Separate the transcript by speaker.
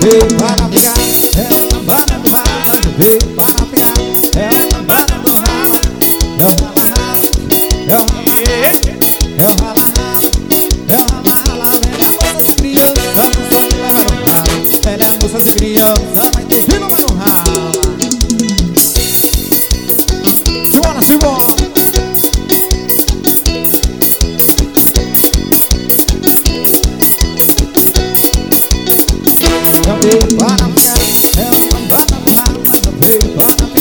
Speaker 1: veio para pegar, é lambada do ralo. Veio para pegar, é lambada do ralo. É o rala-rala, é o rala-rala, é o rala-rala, é o rala-rala. Ela é moça de criança, não só me leva no ralo. Ela é moça de criança, vai ter que levar no ralo. Simbora, simbora. Eu veio para pegar, é lambada do ralo. Veio para